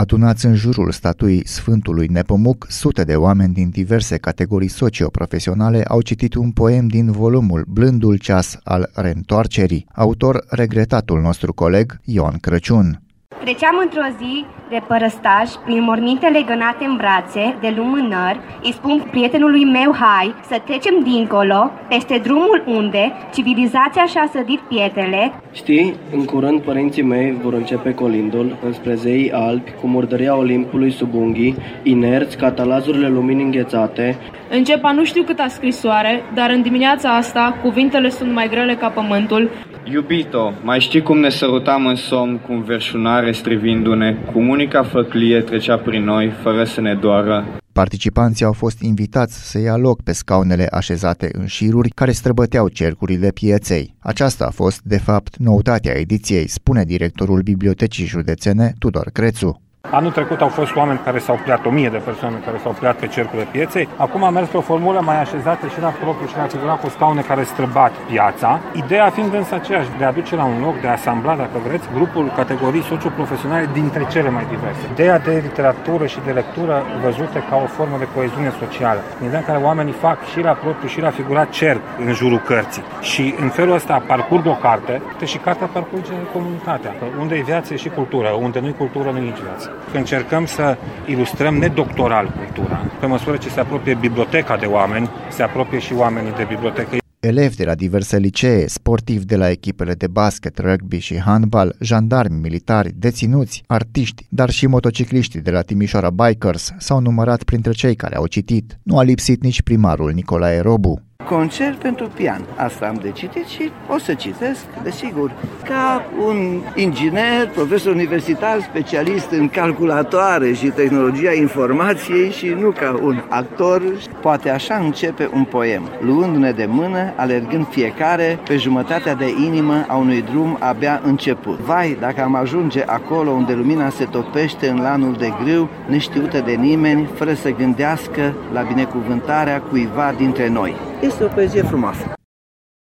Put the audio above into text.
Adunați în jurul statuii Sfântului Nepomuc, sute de oameni din diverse categorii socioprofesionale au citit un poem din volumul Blândul ceas al reîntoarcerii, autor regretatul nostru coleg Ion Crăciun. Treceam într-o zi de părăstaș prin mormintele gănate în brațe de lumânări. Îi spun prietenului meu, hai să trecem dincolo, peste drumul unde civilizația și-a sădit pietrele. Știi, în curând părinții mei vor începe colindul înspre zeii albi, cu murdăria Olimpului sub unghii, inerți ca talazurile luminii înghețate. Începa nu știu câta scrisoare, dar în dimineața asta cuvintele sunt mai grele ca pământul. Iubito, mai știi cum ne sărutam în somn cu înverșunare strivindu-ne, cum unica făclie trecea prin noi fără să ne doară? Participanții au fost invitați să ia loc pe scaunele așezate în șiruri care străbăteau cercurile pieței. Aceasta a fost, de fapt, noutatea ediției, spune directorul Bibliotecii Județene, Tudor Crețu. Anul trecut au fost oameni care s-au pliat, 1000 de persoane care s-au pliat pe cercurile pieței. Acum am mers pe o formulă mai așezată și la propriu și la figurat cu scaune care străbat piața. Ideea fiind însă aceeași, de a aduce la un loc, de a asambla, dacă vreți, grupul categorii socioprofesionale dintre cele mai diverse. Ideea de literatură și de lectură văzute ca o formă de coeziune socială. Ideea în care oamenii fac și la propriu și la figurat cerc în jurul cărții. Și în felul ăsta parcurg o carte și cartea parcurge comunitatea. Unde e viață e și cultură, unde nu e cultură, nu e nici viață. Încercăm să ilustrăm nedoctoral cultura. Pe măsură ce se apropie biblioteca de oameni, se apropie și oamenii de bibliotecă. Elevi de la diverse licee, sportivi de la echipele de basket, rugby și handbal, jandarmi, militari, deținuți, artiști, dar și motocicliștii de la Timișoara Bikers s-au numărat printre cei care au citit. Nu a lipsit nici primarul Nicolae Robu. Concert pentru pian. Asta am de citit și o să citesc, desigur, ca un inginer, profesor universitar, specialist în calculatoare și tehnologia informației și nu ca un actor. Poate așa începe un poem, luându-ne de mână, alergând fiecare pe jumătatea de inimă a unui drum abia început. Vai, dacă am ajunge acolo unde lumina se topește în lanul de grâu, neștiută de nimeni, fără să gândească la binecuvântarea cuiva dintre noi. Este o poezie frumoasă.